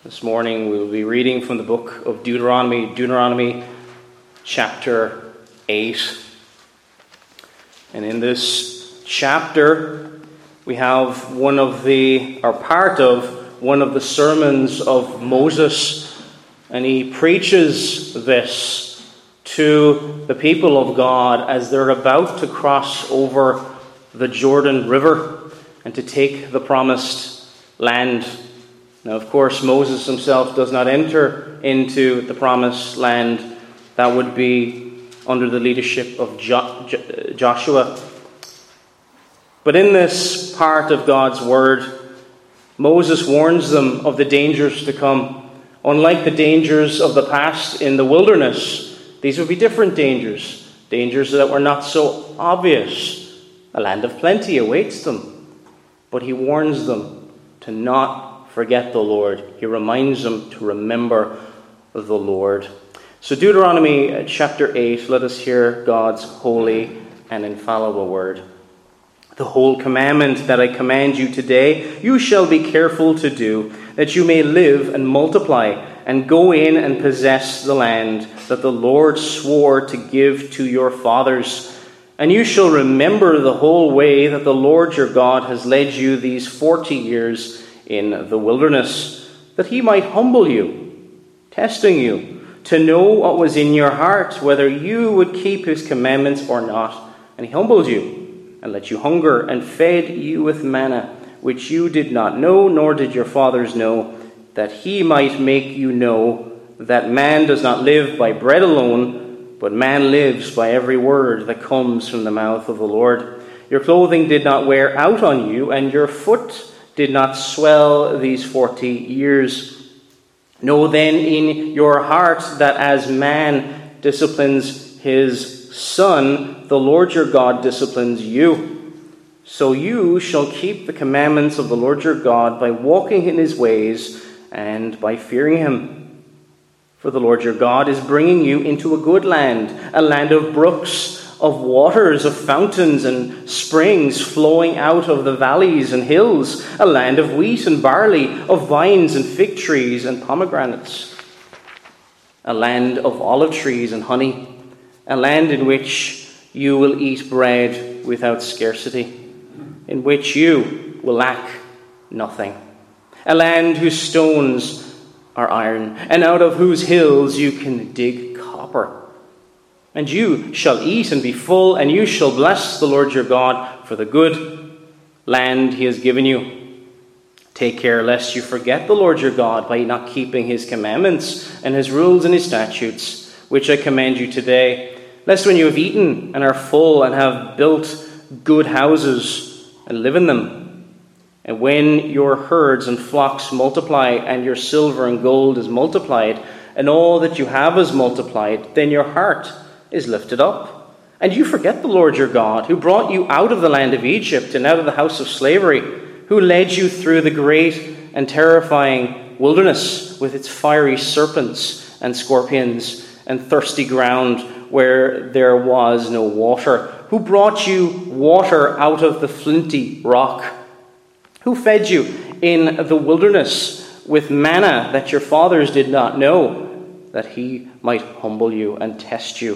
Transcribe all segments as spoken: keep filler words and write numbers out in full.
This morning we will be reading from the book of Deuteronomy, Deuteronomy chapter eight. And in this chapter we have one of the, or part of, one of the sermons of Moses. And he preaches this to the people of God as they're about to cross over the Jordan River and to take the promised land. Now, of course, Moses himself does not enter into the promised land. That would be under the leadership of jo- Jo- Joshua. But in this part of God's word, Moses warns them of the dangers to come. Unlike the dangers of the past in the wilderness, these would be different dangers. Dangers that were not so obvious. A land of plenty awaits them. But he warns them to not forget the Lord. He reminds them to remember the Lord. So Deuteronomy chapter eight, let us hear God's holy and infallible word. The whole commandment that I command you today, you shall be careful to do, that you may live and multiply, and go in and possess the land that the Lord swore to give to your fathers. And you shall remember the whole way that the Lord your God has led you these forty years in the wilderness, that he might humble you, testing you, to know what was in your heart, whether you would keep his commandments or not. And he humbled you, and let you hunger, and fed you with manna, which you did not know, nor did your fathers know, that he might make you know that man does not live by bread alone, but man lives by every word that comes from the mouth of the Lord. Your clothing did not wear out on you, and your foot did not swell these forty years. Know then in your heart that as man disciplines his son, the Lord your God disciplines you. So you shall keep the commandments of the Lord your God by walking in his ways and by fearing him. For the Lord your God is bringing you into a good land, a land of brooks, of waters, of fountains and springs flowing out of the valleys and hills, a land of wheat and barley, of vines and fig trees and pomegranates, a land of olive trees and honey, a land in which you will eat bread without scarcity, in which you will lack nothing, a land whose stones are iron, and out of whose hills you can dig copper. And you shall eat and be full, and you shall bless the Lord your God for the good land he has given you. Take care lest you forget the Lord your God by not keeping his commandments and his rules and his statutes, which I command you today, lest when you have eaten and are full and have built good houses and live in them, and when your herds and flocks multiply and your silver and gold is multiplied, and all that you have is multiplied, then your heart is lifted up, and you forget the Lord your God, who brought you out of the land of Egypt and out of the house of slavery, who led you through the great and terrifying wilderness with its fiery serpents and scorpions and thirsty ground where there was no water, who brought you water out of the flinty rock, who fed you in the wilderness with manna that your fathers did not know, that he might humble you and test you,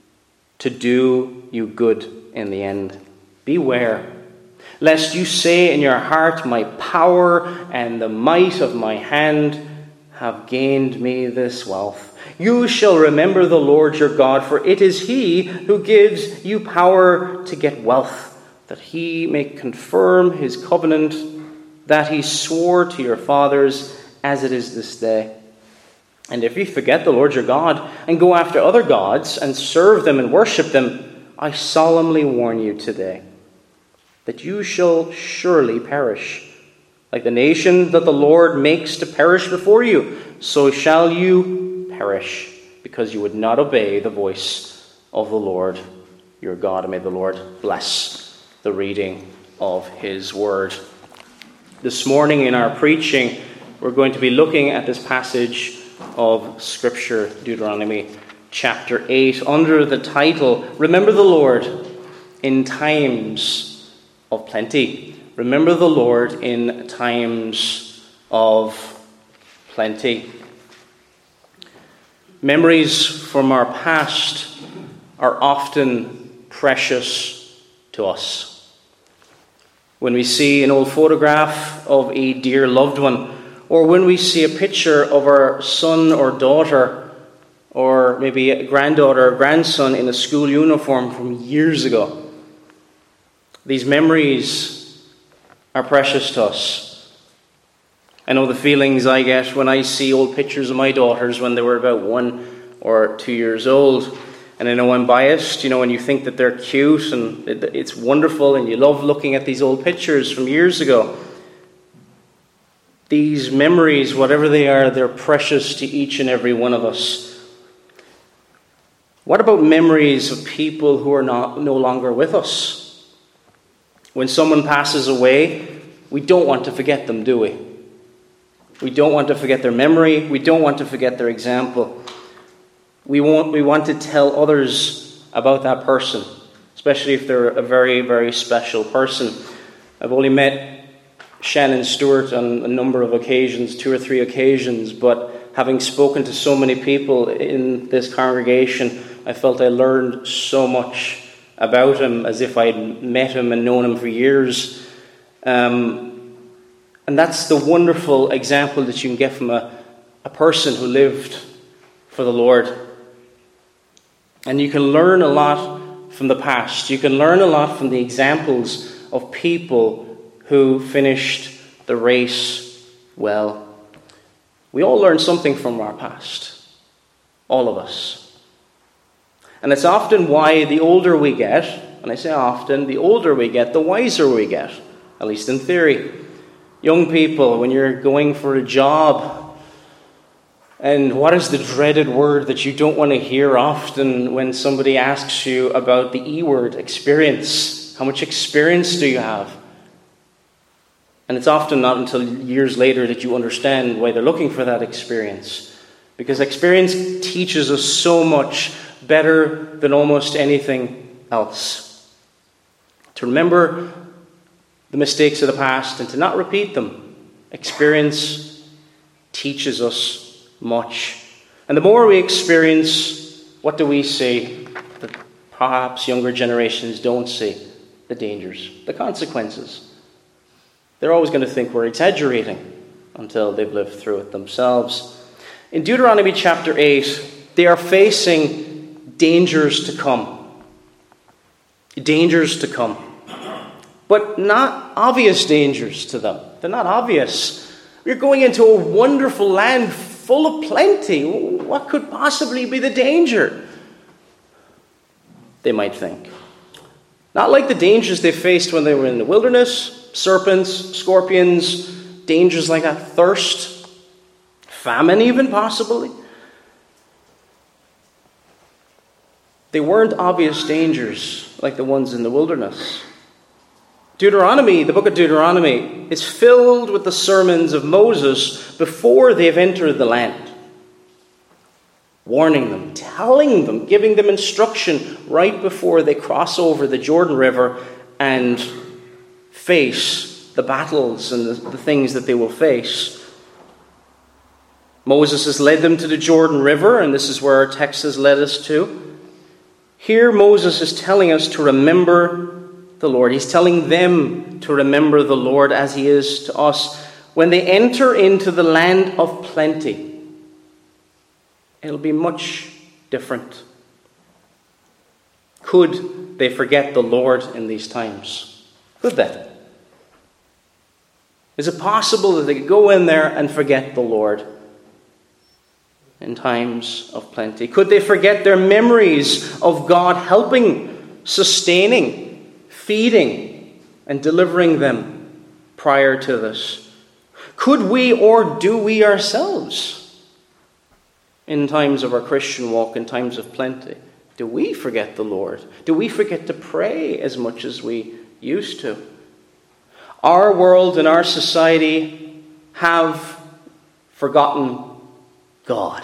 to do you good in the end. Beware, lest you say in your heart, my power and the might of my hand have gained me this wealth. You shall remember the Lord your God, for it is he who gives you power to get wealth, that he may confirm his covenant that he swore to your fathers, as it is this day. And if you forget the Lord your God and go after other gods and serve them and worship them, I solemnly warn you today that you shall surely perish. Like the nation that the Lord makes to perish before you, so shall you perish, because you would not obey the voice of the Lord your God. And may the Lord bless the reading of his word. This morning in our preaching, we're going to be looking at this passage of Scripture, Deuteronomy chapter eight, under the title, Remember the Lord in Times of Plenty. Remember the Lord in times of plenty. Memories from our past are often precious to us. When we see an old photograph of a dear loved one, or when we see a picture of our son or daughter, or maybe a granddaughter or grandson in a school uniform from years ago, these memories are precious to us. I know the feelings I get when I see old pictures of my daughters when they were about one or two years old. And I know I'm biased, you know, when you think that they're cute and it's wonderful and you love looking at these old pictures from years ago. These memories, whatever they are, they're precious to each and every one of us. What about memories of people who are not no longer with us? When someone passes away, we don't want to forget them, do we? We don't want to forget their memory. We don't want to forget their example. We want, we want to tell others about that person, especially if they're a very, very special person. I've only met Shannon Stewart on a number of occasions, two or three occasions, but having spoken to so many people in this congregation, I felt I learned so much about him as if I'd met him and known him for years. Um, and that's the wonderful example that you can get from a, a person who lived for the Lord. And you can learn a lot from the past. You can learn a lot from the examples of people who finished the race well. We all learn something from our past. All of us. And it's often why the older we get, and I say often, the older we get, the wiser we get, at least in theory. Young people, when you're going for a job, and what is the dreaded word that you don't want to hear often when somebody asks you about the E word, experience? How much experience do you have? And it's often not until years later that you understand why they're looking for that experience. Because experience teaches us so much better than almost anything else. To remember the mistakes of the past and to not repeat them. Experience teaches us much. And the more we experience, what do we see that perhaps younger generations don't see? The dangers, the consequences. They're always going to think we're exaggerating until they've lived through it themselves. In Deuteronomy chapter eight, they are facing dangers to come. Dangers to come. But not obvious dangers to them. They're not obvious. We're going into a wonderful land full of plenty. What could possibly be the danger? They might think. Not like the dangers they faced when they were in the wilderness. Serpents, scorpions, dangers like that. Thirst, famine even possibly. They weren't obvious dangers like the ones in the wilderness. Deuteronomy, the book of Deuteronomy, is filled with the sermons of Moses before they've entered the land. Warning them, telling them, giving them instruction right before they cross over the Jordan River and face the battles and the, the things that they will face. Moses has led them to the Jordan River, and this is where our text has led us to. Here Moses is telling us to remember the Lord. He's telling them to remember the Lord as he is to us. When they enter into the land of plenty, it'll be much different. Could they forget the Lord in these times? Could they? Is it possible that they could go in there and forget the Lord in times of plenty? Could they forget their memories of God helping, sustaining, feeding, and delivering them prior to this? Could we or do we ourselves, in times of our Christian walk, in times of plenty, do we forget the Lord? Do we forget to pray as much as we used to? Our world and our society have forgotten God.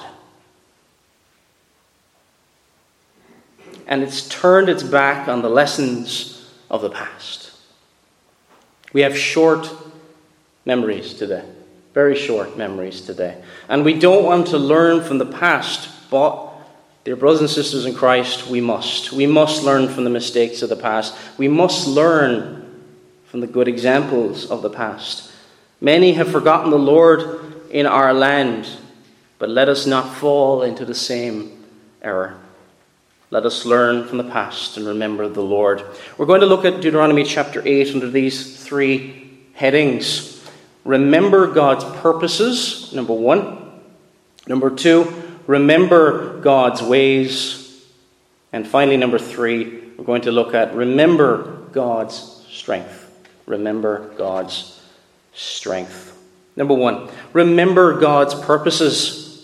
And it's turned its back on the lessons of the past. We have short memories today. Very short memories today. And we don't want to learn from the past, but, dear brothers and sisters in Christ, we must. We must learn from the mistakes of the past. We must learn from the good examples of the past. Many have forgotten the Lord in our land, but let us not fall into the same error. Let us learn from the past and remember the Lord. We're going to look at Deuteronomy chapter eight under these three headings. Remember God's purposes, number one. Number two, remember God's ways. And finally, number three, we're going to look at remember God's strength. Remember God's strength. Number one, remember God's purposes.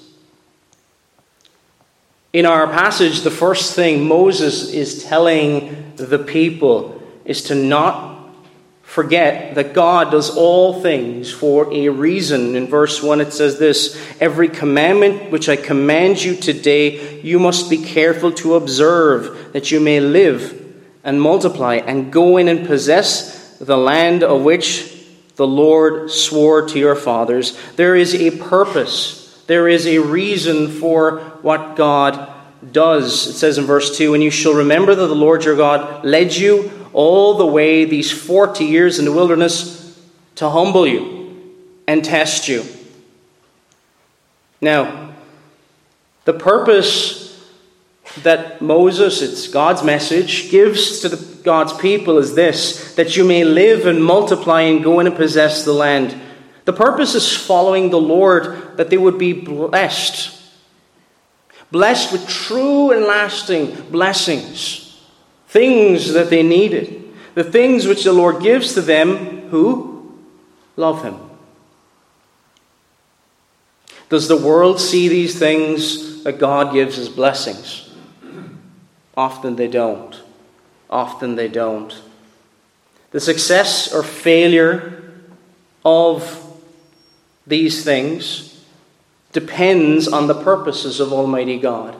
In our passage, the first thing Moses is telling the people is to not forget that God does all things for a reason. In verse one it says this, "Every commandment which I command you today, you must be careful to observe, that you may live and multiply and go in and possess the land of which the Lord swore to your fathers." There is a purpose. There is a reason for what God does. It says in verse two, "And you shall remember that the Lord your God led you all the way these forty years in the wilderness to humble you and test you." Now, the purpose that Moses, it's God's message, gives to the, God's people is this, that you may live and multiply and go in and possess the land. The purpose is following the Lord, that they would be blessed. Blessed with true and lasting blessings. Things that they needed. The things which the Lord gives to them who love Him. Does the world see these things that God gives as blessings? Often they don't. Often they don't. The success or failure of these things depends on the purposes of Almighty God.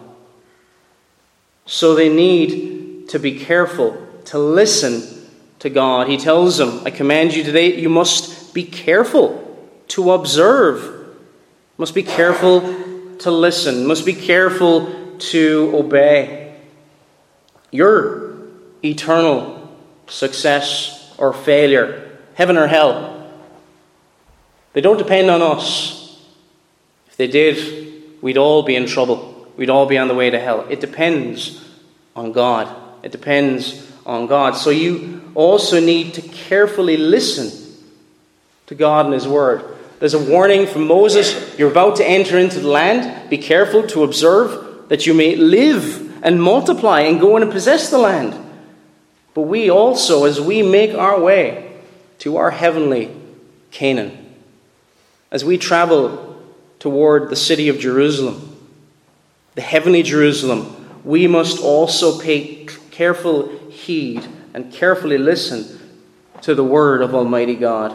So they need to be careful, to listen to God. He tells them, "I command you today, you must be careful to observe. Must be careful to listen. Must be careful to obey." Your eternal success or failure, heaven or hell, they don't depend on us. If they did, we'd all be in trouble. We'd all be on the way to hell. It depends on God. It depends on God. So you also need to carefully listen to God and His Word. There's a warning from Moses. You're about to enter into the land. Be careful to observe that you may live and multiply and go in and possess the land. But we also, as we make our way to our heavenly Canaan, as we travel toward the city of Jerusalem, the heavenly Jerusalem, we must also pay careful heed and carefully listen to the word of Almighty God.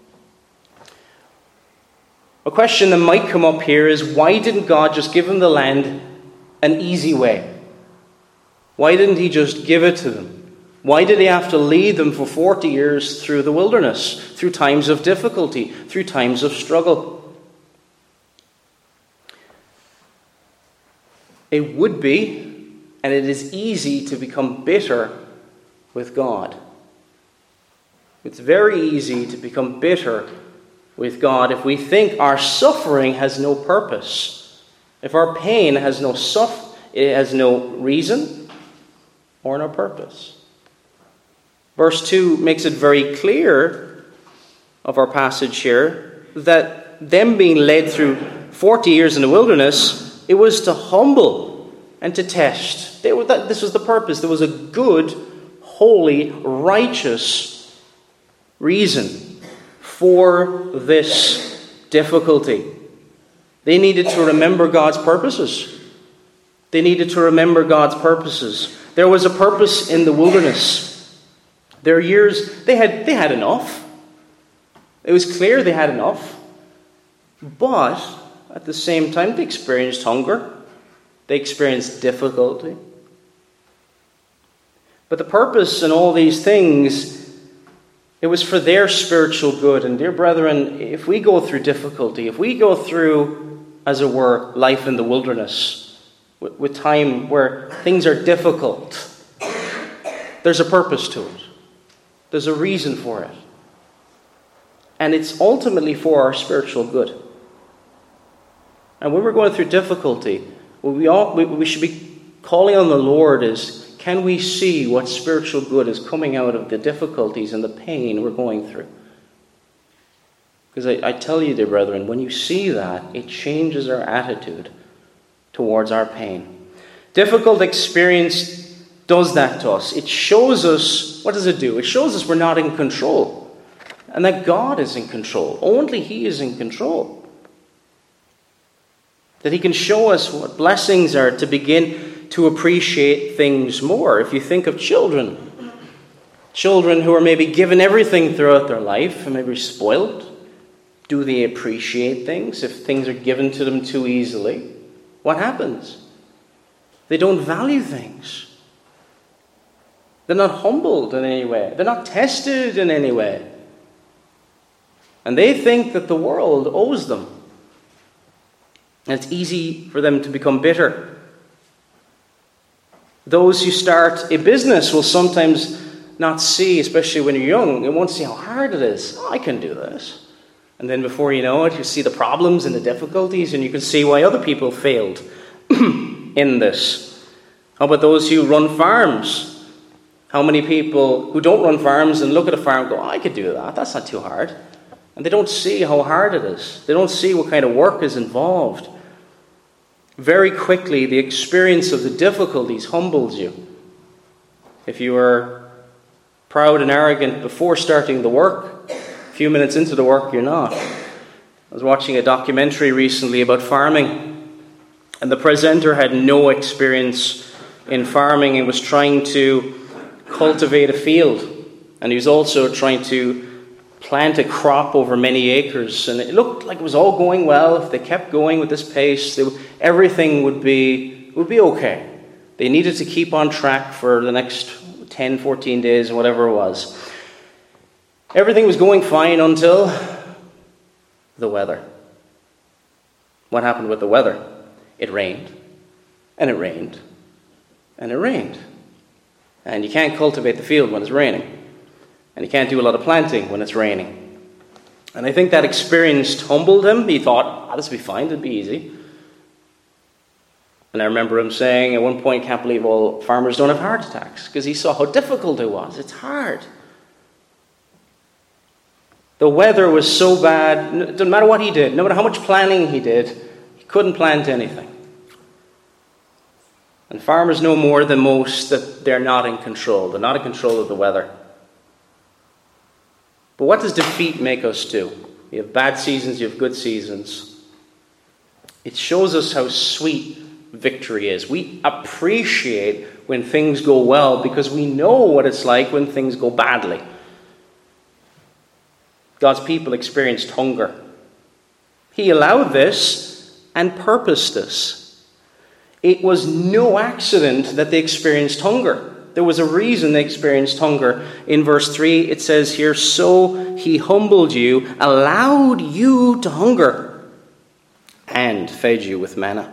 A question that might come up here is, why didn't God just give them the land an easy way? Why didn't He just give it to them? Why did He have to lead them for forty years through the wilderness, through times of difficulty, through times of struggle? It would be, and it is easy to become bitter with God. It's very easy to become bitter with God if we think our suffering has no purpose, if our pain has no suff- it has no reason or no purpose. Verse two makes it very clear of our passage here that them being led through forty years in the wilderness, it was to humble and to test. They were, that, this was the purpose. There was a good, holy, righteous reason for this difficulty. They needed to remember God's purposes. They needed to remember God's purposes. There was a purpose in the wilderness. Their years, they had, they had enough. It was clear they had enough. But at the same time, they experienced hunger. They experienced difficulty. But the purpose in all these things It was for their spiritual good. And dear brethren, if we go through difficulty, if we go through, as it were, life in the wilderness, with, with time where things are difficult, there's a purpose to it. There's a reason for it. And it's ultimately for our spiritual good. And when we're going through difficulty, what we, all, we, we should be calling on the Lord is, can we see what spiritual good is coming out of the difficulties and the pain we're going through? Because I, I tell you, dear brethren, when you see that, it changes our attitude towards our pain. Difficult experience does that to us. It shows us, what does it do? It shows us we're not in control. And that God is in control. Only He is in control. That He can show us what blessings are to begin to appreciate things more. If you think of children, children who are maybe given everything throughout their life and maybe spoiled, do they appreciate things if things are given to them too easily? What happens? They don't value things. They're not humbled in any way. They're not tested in any way. And they think that the world owes them. And it's easy for them to become bitter. Those who start a business will sometimes not see, especially when you're young, they won't see how hard it is. Oh, I can do this. And then before you know it, you see the problems and the difficulties, and you can see why other people failed in this. How about those who run farms? How many people who don't run farms and look at a farm and go, oh, I could do that. That's not too hard. And they don't see how hard it is. They don't see what kind of work is involved. Very quickly, the experience of the difficulties humbles you. If you were proud and arrogant before starting the work, a few minutes into the work, you're not. I was watching a documentary recently about farming, and the presenter had no experience in farming and was trying to cultivate a field. And he was also trying to plant a crop over many acres, and it looked like it was all going well. If they kept going with this pace, they, everything would be would be okay. They needed to keep on track for the next ten, fourteen days, whatever it was. Everything was going fine until the weather. What happened with the weather? It rained, and it rained, and it rained. And you can't cultivate the field when it's raining. And he can't do a lot of planting when it's raining. And I think that experience humbled him. He thought, oh, this will be fine, it'll be easy. And I remember him saying at one point, can't believe all farmers don't have heart attacks, because he saw how difficult it was. It's hard. The weather was so bad, it didn't matter what he did, no matter how much planning he did, he couldn't plant anything. And farmers know more than most that they're not in control. They're not in control of the weather. But what does defeat make us do? You have bad seasons, you have good seasons. It shows us how sweet victory is. We appreciate when things go well because we know what it's like when things go badly. God's people experienced hunger. He allowed this and purposed this. It was no accident that they experienced hunger. There was a reason they experienced hunger. In verse three, it says here, so he humbled you, allowed you to hunger, and fed you with manna.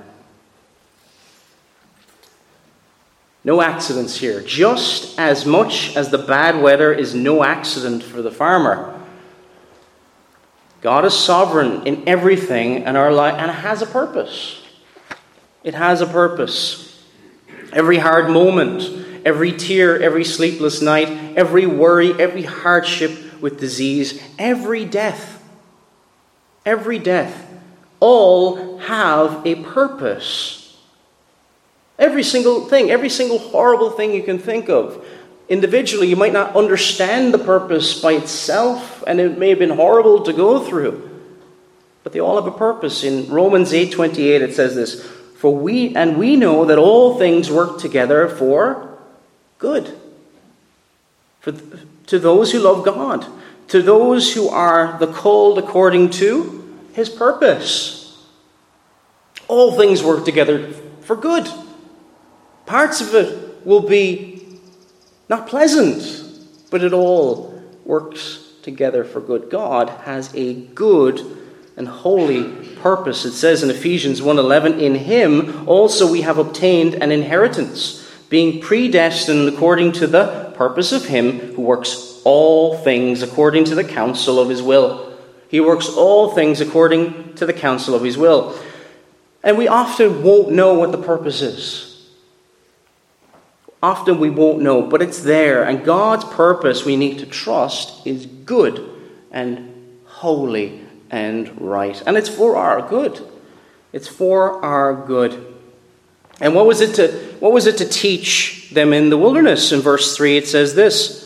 No accidents here. Just as much as the bad weather is no accident for the farmer, God is sovereign in everything in our life, and it has a purpose. It has a purpose. Every hard moment, every tear, every sleepless night, every worry, every hardship with disease, every death, every death, all have a purpose. Every single thing, every single horrible thing you can think of. Individually, you might not understand the purpose by itself, and it may have been horrible to go through. But they all have a purpose. In Romans eight twenty-eight, it says this, For we and we know that all things work together for good. For, to those who love God. To those who are the called according to His purpose. All things work together for good. Parts of it will be not pleasant, but it all works together for good. God has a good and holy purpose. It says in Ephesians one eleven, in him also we have obtained an inheritance, being predestined according to the purpose of him who works all things according to the counsel of his will. He works all things according to the counsel of his will. And we often won't know what the purpose is. Often we won't know, but it's there. And God's purpose, we need to trust, is good and holy and right. And it's for our good. It's for our good. And what was it to what was it to teach them in the wilderness? In verse three it says this: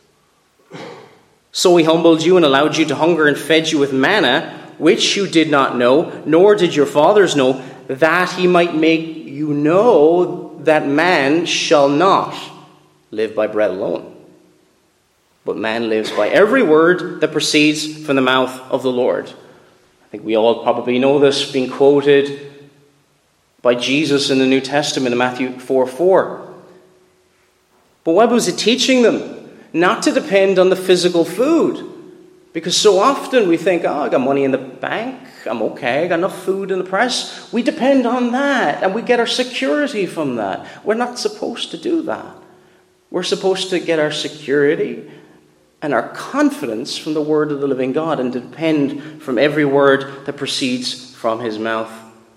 so he humbled you and allowed you to hunger and fed you with manna, which you did not know, nor did your fathers know, that he might make you know that man shall not live by bread alone, but man lives by every word that proceeds from the mouth of the Lord. I think we all probably know this, being quoted by Jesus in the New Testament in Matthew four four. But what was it teaching them? Not to depend on the physical food. Because so often we think, oh, I got money in the bank, I'm okay, I got enough food in the press. We depend on that, and we get our security from that. We're not supposed to do that. We're supposed to get our security and our confidence from the word of the living God and depend from every word that proceeds from his mouth.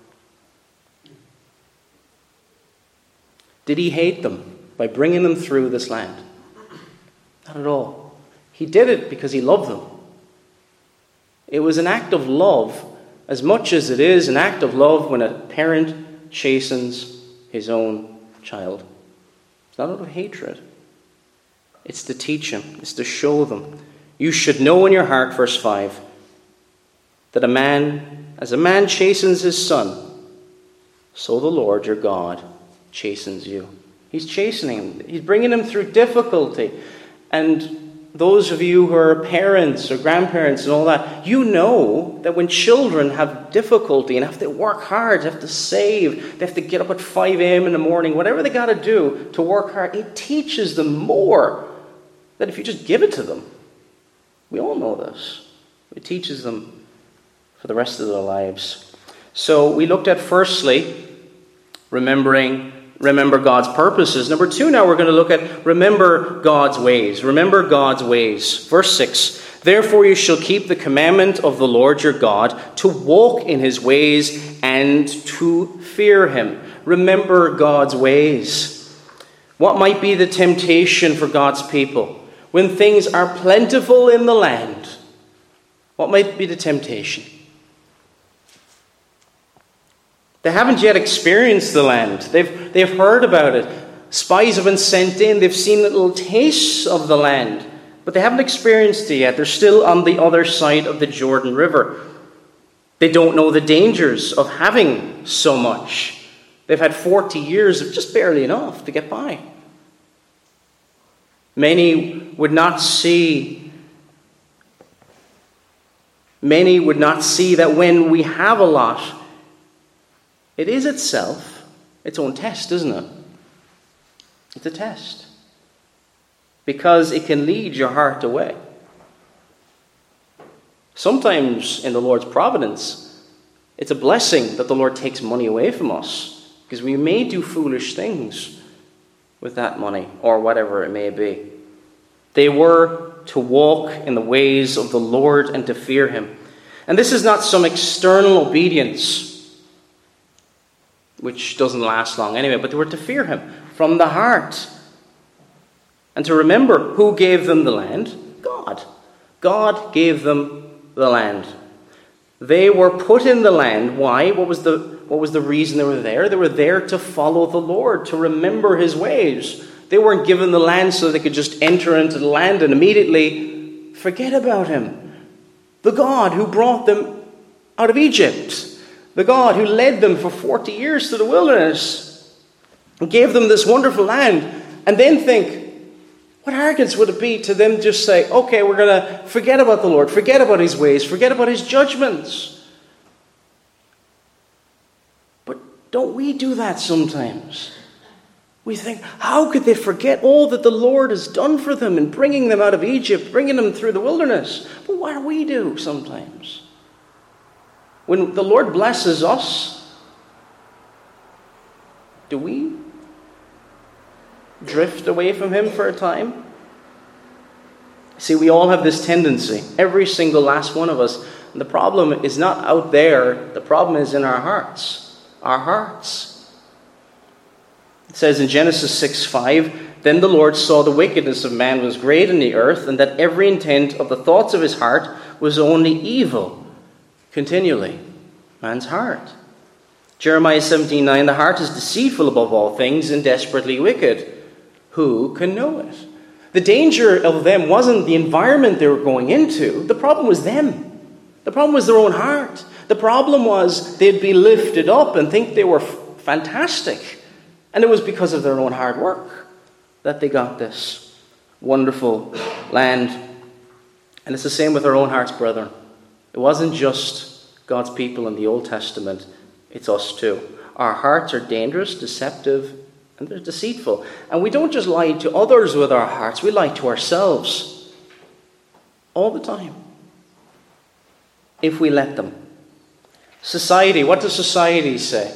Did he hate them by bringing them through this land? Not at all. He did it because he loved them. It was an act of love as much as it is an act of love when a parent chastens his own child. It's not out of hatred. It's to teach him. It's to show them. You should know in your heart, verse five, that a man, as a man chastens his son, so the Lord your God chastens you. He's chastening him. He's bringing him through difficulty. And those of you who are parents or grandparents and all that, you know that when children have difficulty and have to work hard, have to save, they have to get up at five a.m. in the morning, whatever they got to do to work hard, it teaches them more than if you just give it to them. We all know this. It teaches them for the rest of their lives. So we looked at, firstly, remembering Remember God's purposes. Number two, now we're going to look at remember God's ways. Remember God's ways. Verse six, therefore you shall keep the commandment of the Lord your God, to walk in his ways and to fear him. Remember God's ways. What might be the temptation for God's people when things are plentiful in the land? What might be the temptation? They haven't yet experienced the land. They've, they've heard about it. Spies have been sent in. They've seen little tastes of the land. But they haven't experienced it yet. They're still on the other side of the Jordan River. They don't know the dangers of having so much. They've had forty years of just barely enough to get by. Many would not see, many would not see that when we have a lot, it is itself its own test, isn't it? It's a test. Because it can lead your heart away. Sometimes in the Lord's providence, it's a blessing that the Lord takes money away from us. Because we may do foolish things with that money, or whatever it may be. They were to walk in the ways of the Lord and to fear him. And this is not some external obedience, which doesn't last long anyway, but they were to fear him from the heart. And to remember who gave them the land? God. God gave them the land. They were put in the land. Why? What was the, what was the reason they were there? They were there to follow the Lord, to remember his ways. They weren't given the land so they could just enter into the land and immediately forget about him. The God who brought them out of Egypt. The God who led them for forty years to the wilderness and gave them this wonderful land, and then think, what arrogance would it be to them just say, okay, we're going to forget about the Lord, forget about his ways, forget about his judgments. But don't we do that sometimes? We think, how could they forget all that the Lord has done for them in bringing them out of Egypt, bringing them through the wilderness? But what do we do sometimes? When the Lord blesses us, do we drift away from him for a time? See, we all have this tendency, every single last one of us. And the problem is not out there, the problem is in our hearts. Our hearts. It says in Genesis six five, "Then the Lord saw the wickedness of man was great in the earth, and that every intent of the thoughts of his heart was only evil continually." Man's heart. Jeremiah seventeen nine, "The heart is deceitful above all things and desperately wicked. Who can know it?" The danger of them wasn't the environment they were going into. The problem was them. The problem was their own heart. The problem was they'd be lifted up and think they were f- fantastic. And it was because of their own hard work that they got this wonderful land. And it's the same with our own hearts, brethren. It wasn't just God's people in the Old Testament. It's us too. Our hearts are dangerous, deceptive, and they're deceitful. And we don't just lie to others with our hearts. We lie to ourselves all the time, if we let them. Society, what does society say?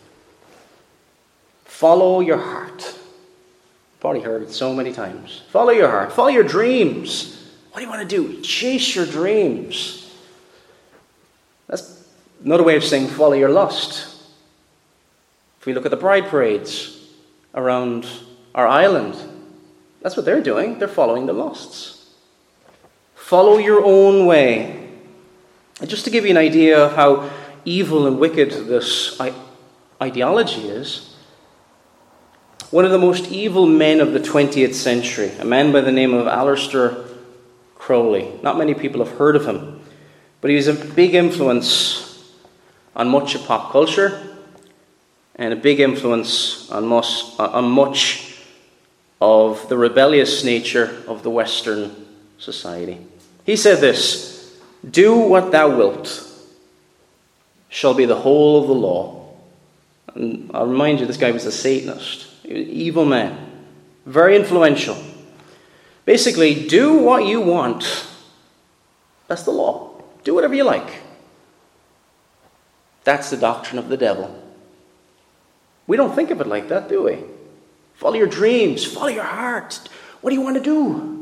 Follow your heart. You've probably heard it so many times. Follow your heart. Follow your dreams. What do you want to do? Chase your dreams. That's another way of saying follow your lust. If we look at the pride parades around our island, that's what they're doing. They're following the lusts. Follow your own way. And just to give you an idea of how evil and wicked this ideology is, one of the most evil men of the twentieth century, a man by the name of Aleister Crowley. Not many people have heard of him, but he was a big influence on much of pop culture and a big influence on much, on much of the rebellious nature of the Western society. He said this, "Do what thou wilt shall be the whole of the law." And I'll remind you, this guy was a Satanist. Evil man. Very influential. Basically, do what you want. That's the law. Do whatever you like. That's the doctrine of the devil. We don't think of it like that, do we? Follow your dreams. Follow your heart. What do you want to do?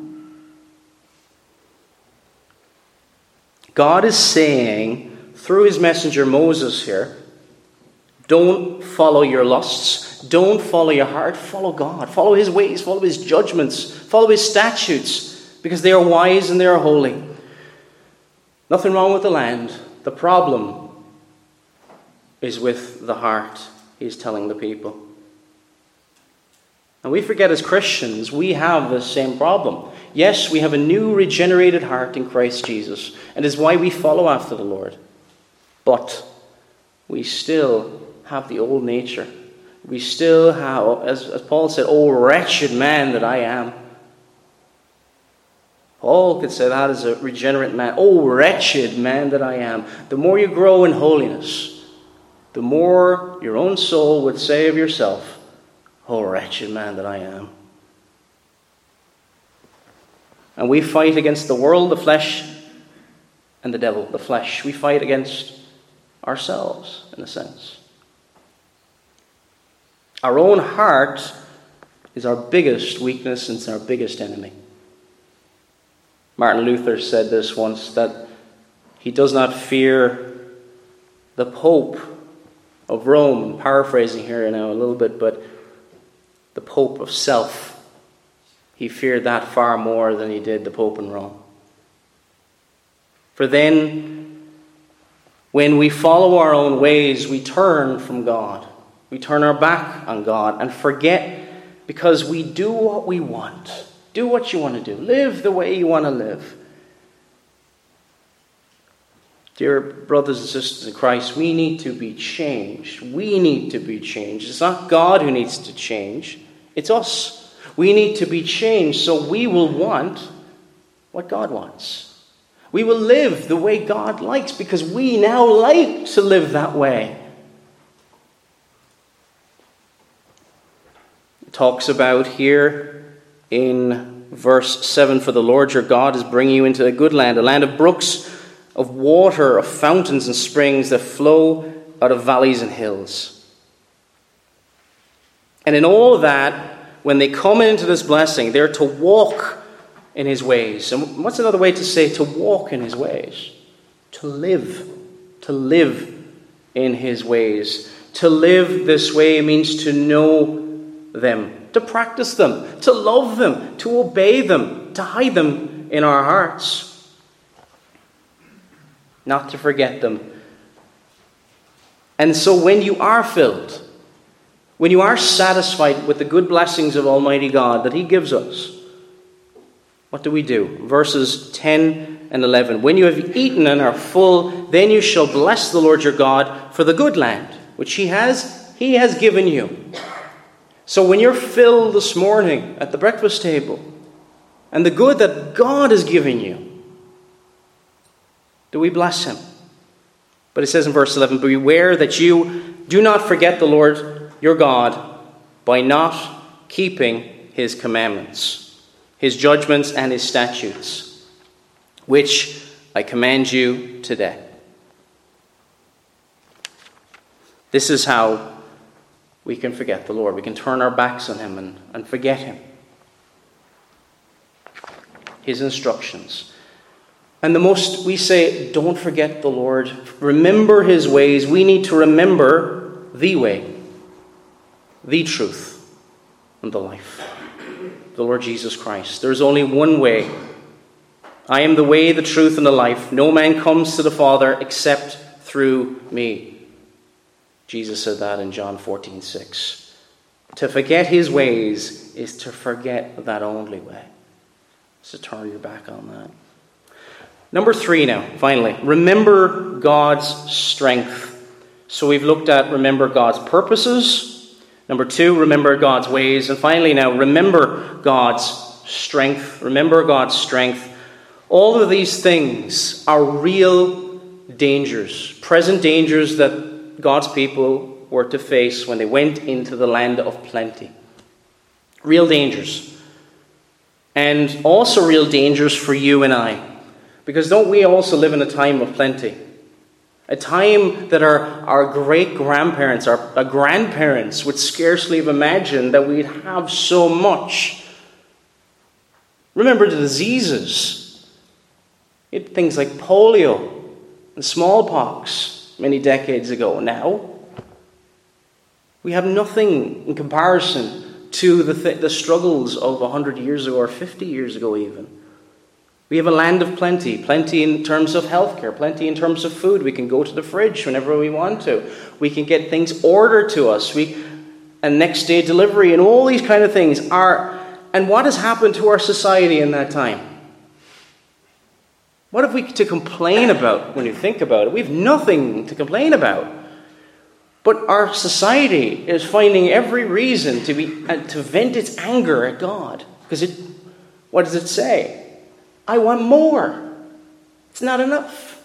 God is saying, through his messenger Moses here, don't follow your lusts. Don't follow your heart. Follow God. Follow his ways. Follow his judgments. Follow his statutes. Because they are wise and they are holy. Nothing wrong with the land. The problem is with the heart, he's telling the people. And we forget as Christians, we have the same problem. Yes, we have a new regenerated heart in Christ Jesus. And it is why we follow after the Lord. But we still have the old nature. We still have, as, as Paul said, "Oh, wretched man that I am." Paul could say that as a regenerate man. "Oh, wretched man that I am." The more you grow in holiness, the more your own soul would say of yourself, "Oh, wretched man that I am." And we fight against the world, the flesh, and the devil, the flesh. We fight against ourselves, in a sense. Our own heart is our biggest weakness and it's our biggest enemy. Martin Luther said this once, that he does not fear the Pope of Rome. I'm paraphrasing here now a little bit, but the Pope of self. He feared that far more than he did the Pope in Rome. For then, when we follow our own ways, we turn from God. We turn our back on God and forget, because we do what we want. Do what you want to do. Live the way you want to live. Dear brothers and sisters in Christ, we need to be changed. We need to be changed. It's not God who needs to change. It's us. We need to be changed so we will want what God wants. We will live the way God likes because we now like to live that way. talks about here in verse seven, for the Lord your God is bringing you into a good land, a land of brooks, of water, of fountains and springs that flow out of valleys and hills. And in all of that, when they come into this blessing, they're to walk in his ways. And what's another way to say to walk in his ways? To live. To live in his ways. To live this way means to know them, to practice them, to love them, to obey them, to hide them in our hearts. Not to forget them. And so when you are filled, when you are satisfied with the good blessings of Almighty God that he gives us, what do we do? Verses ten and eleven. When you have eaten and are full, then you shall bless the Lord your God for the good land, which he has, he has given you. So when you're filled this morning at the breakfast table, and the good that God has given you, do we bless him? But it says in verse eleven, beware that you do not forget the Lord your God by not keeping his commandments, his judgments and his statutes, which I command you today. This is how we can forget the Lord. We can turn our backs on him and, and forget him. His instructions. And the most we say, don't forget the Lord. Remember his ways. We need to remember the way, the truth, and the life. The Lord Jesus Christ. There is only one way. I am the way, the truth, and the life. No man comes to the Father except through me. Jesus said that in John fourteen six. To forget his ways is to forget that only way. So turn your back on that. Number three now, finally. Remember God's strength. So we've looked at remember God's purposes. Number two, remember God's ways. And finally now, remember God's strength. Remember God's strength. All of these things are real dangers, present dangers that God's people were to face when they went into the land of plenty. Real dangers. And also real dangers for you and I. Because don't we also live in a time of plenty? A time that our, our great-grandparents, our, our grandparents would scarcely have imagined that we'd have so much. Remember the diseases. You had things like polio and smallpox many decades ago. Now, we have nothing in comparison to the, th- the struggles of one hundred years ago or fifty years ago even. We have a land of plenty, plenty in terms of healthcare, plenty in terms of food. We can go to the fridge whenever we want to. We can get things ordered to us. We, and next day delivery and all these kind of things are. And what has happened to our society in that time? What have we to complain about when you think about it? We have nothing to complain about. But our society is finding every reason to be uh, to vent its anger at God. Because it, what does it say? I want more. It's not enough.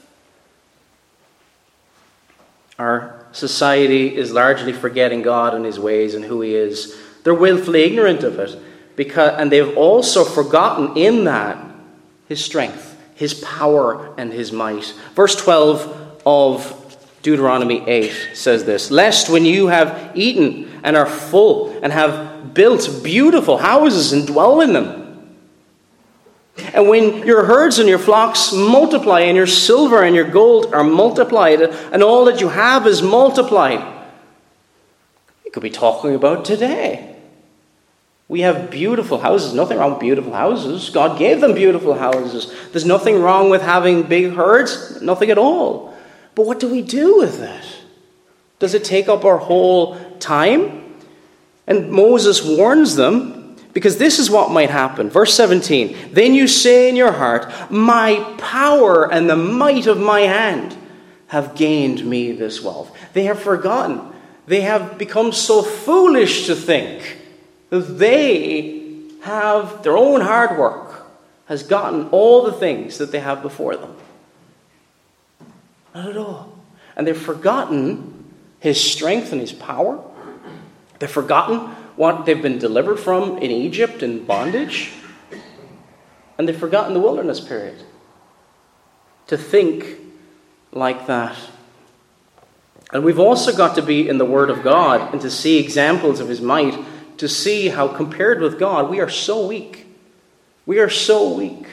Our society is largely forgetting God and his ways and who he is. They're willfully ignorant of it. Because, and they've also forgotten in that his strength, his power, and his might. Verse twelve of Deuteronomy eight says this, lest when you have eaten and are full and have built beautiful houses and dwell in them, and when your herds and your flocks multiply, and your silver and your gold are multiplied, and all that you have is multiplied. We could be talking about today. We have beautiful houses. Nothing wrong with beautiful houses. God gave them beautiful houses. There's nothing wrong with having big herds. Nothing at all. But what do we do with it? Does it take up our whole time? And Moses warns them, because this is what might happen. Verse seventeen, then you say in your heart, my power and the might of my hand have gained me this wealth. They have forgotten. They have become so foolish to think that they have, their own hard work has gotten all the things that they have before them. Not at all. And they've forgotten his strength and his power. They've forgotten what they've been delivered from in Egypt in bondage. And they've forgotten the wilderness period. To think like that. And we've also got to be in the Word of God and to see examples of His might, to see how compared with God we are so weak. We are so weak.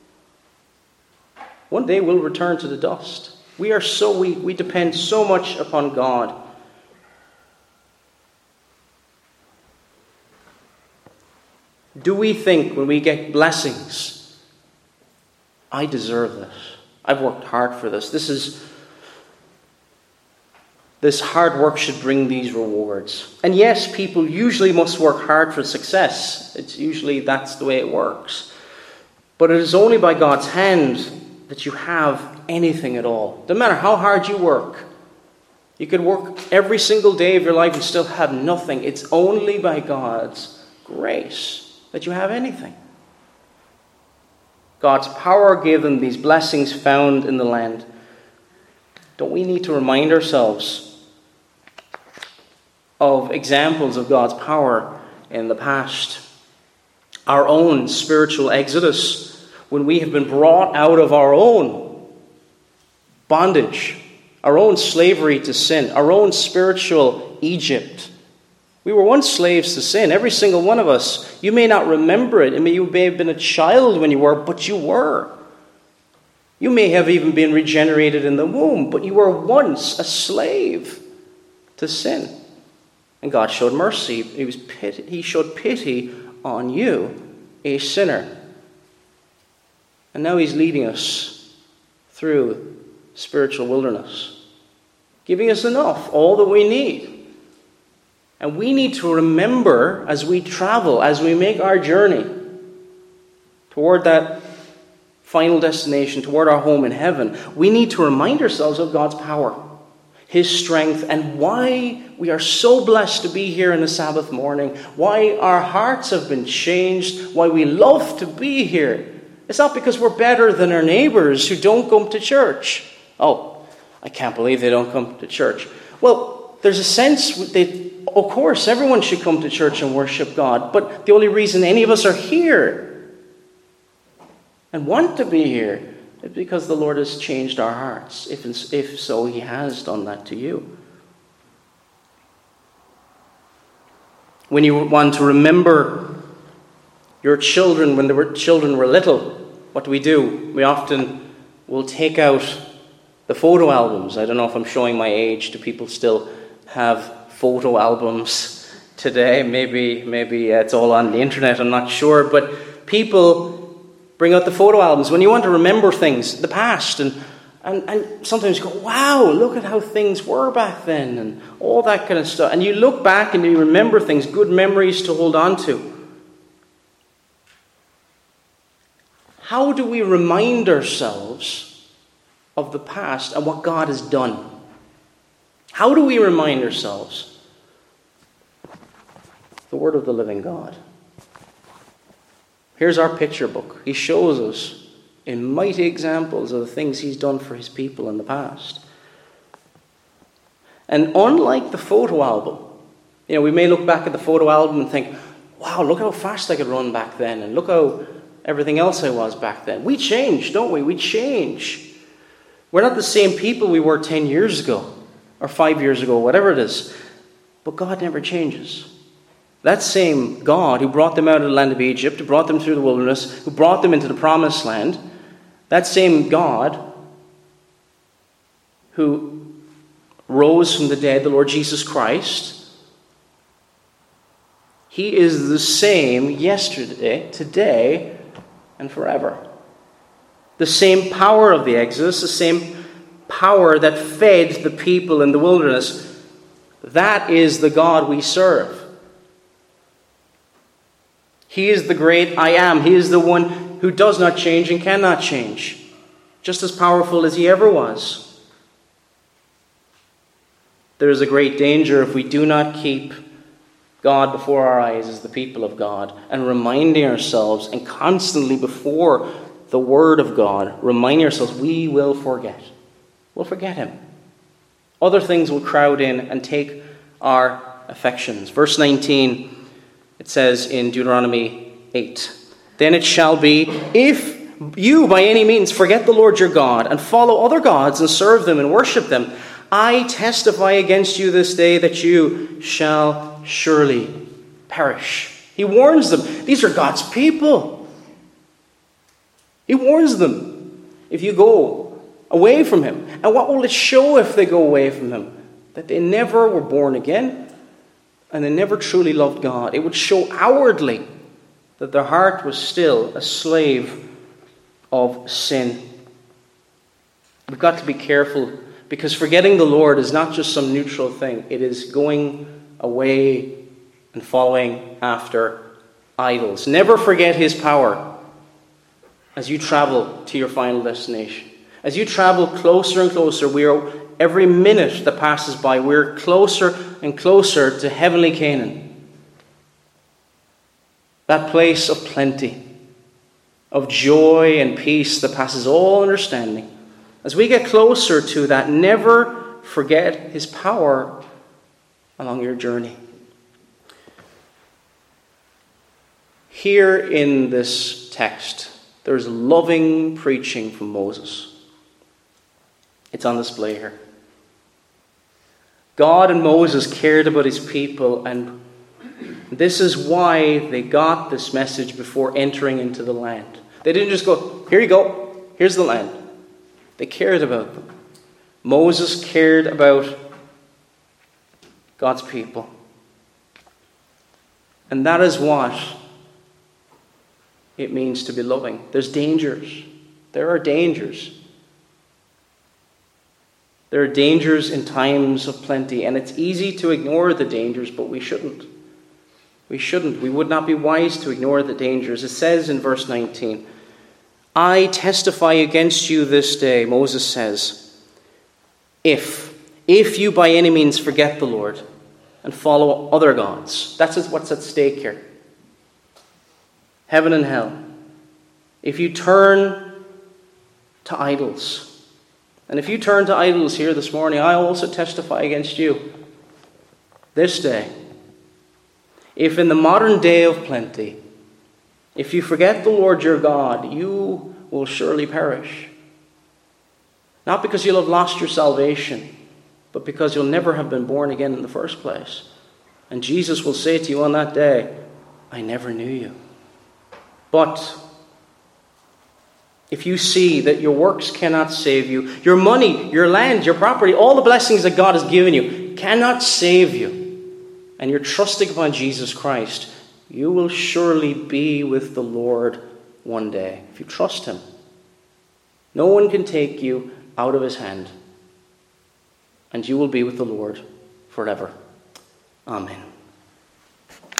One day we'll return to the dust. We are so weak. We depend so much upon God. Do we think when we get blessings, I deserve this. I've worked hard for this. This is this hard work should bring these rewards. And yes, people usually must work hard for success. It's usually that's the way it works. But it is only by God's hand that you have anything at all. No matter how hard you work. You could work every single day of your life and still have nothing. It's only by God's grace that you have anything. God's power gave them these blessings found in the land. Don't we need to remind ourselves of examples of God's power in the past? Our own spiritual exodus, when we have been brought out of our own bondage, our own slavery to sin, our own spiritual Egypt. We were once slaves to sin, every single one of us. You may not remember it. I mean, you may have been a child when you were, but you were. You may have even been regenerated in the womb, but you were once a slave to sin. And God showed mercy. He was pity, He showed pity on you, a sinner. And now He's leading us through spiritual wilderness, giving us enough, all that we need. And we need to remember as we travel, as we make our journey toward that final destination, toward our home in heaven, we need to remind ourselves of God's power, His strength, and why we are so blessed to be here in the Sabbath morning, why our hearts have been changed, why we love to be here. It's not because we're better than our neighbors who don't come to church. Oh, I can't believe they don't come to church. Well, there's a sense that, of course, everyone should come to church and worship God, but the only reason any of us are here and want to be here is because the Lord has changed our hearts. If, if so, He has done that to you. When you want to remember your children when the children were little, what do we do? We often will take out the photo albums. I don't know if I'm showing my age. Do people still have photo albums today? Maybe, maybe it's all on the internet. I'm not sure. But people bring out the photo albums when you want to remember things, the past, and and, and sometimes you go, wow, look at how things were back then, and all that kind of stuff. And you look back and you remember things, good memories to hold on to. How do we remind ourselves of the past and what God has done? How do we remind ourselves? The Word of the living God. Here's our picture book. He shows us in mighty examples of the things He's done for His people in the past. And unlike the photo album, you know, we may look back at the photo album and think, wow, look how fast I could run back then, and look how everything else I was back then. We change, don't we? We change. We're not the same people we were ten years ago, or five years ago, whatever it is. But God never changes. That same God who brought them out of the land of Egypt, who brought them through the wilderness, who brought them into the promised land, that same God who rose from the dead, the Lord Jesus Christ, He is the same yesterday, today, and forever. The same power of the Exodus, the same power that fed the people in the wilderness, that is the God we serve. He is the great I am. He is the one who does not change and cannot change. Just as powerful as He ever was. There is a great danger if we do not keep God before our eyes as the people of God, and reminding ourselves, and constantly before the Word of God, reminding ourselves we will forget. We'll forget Him. Other things will crowd in and take our affections. Verse nineteen, It says in Deuteronomy eight, "Then it shall be, if you by any means forget the Lord your God and follow other gods and serve them and worship them, I testify against you this day that you shall surely perish." He warns them. These are God's people. He warns them. If you go away from him. And what will it show if they go away from him? That they never were born again and they never truly loved God. It would show outwardly that their heart was still a slave of sin. We've got to be careful, because forgetting the Lord is not just some neutral thing. It is going away and following after idols. Never forget his power as you travel to your final destination. As you travel closer and closer, we are, every minute that passes by, we're closer and closer to heavenly Canaan. That place of plenty, of joy and peace that passes all understanding. As we get closer to that, never forget his power along your journey. Here in this text, there's loving preaching from Moses. It's on display here. God and Moses cared about his people, and this is why they got this message before entering into the land. They didn't just go, here you go, here's the land. They cared about them. Moses cared about God's people. And that is what it means to be loving. There's dangers. There are dangers. There are dangers in times of plenty, and it's easy to ignore the dangers, but we shouldn't. We shouldn't. We would not be wise to ignore the dangers. It says in verse nineteen, I testify against you this day, Moses says, if, if you by any means forget the Lord and follow other gods. That's what's at stake here. Heaven and hell. If you turn to idols. And if you turn to idols here this morning, I also testify against you this day. If in the modern day of plenty, if you forget the Lord your God, you will surely perish. Not because you'll have lost your salvation, but because you'll never have been born again in the first place. And Jesus will say to you on that day, I never knew you. But if you see that your works cannot save you, your money, your land, your property, all the blessings that God has given you cannot save you, and you're trusting upon Jesus Christ, you will surely be with the Lord one day. If you trust him, no one can take you out of his hand, and you will be with the Lord forever. Amen.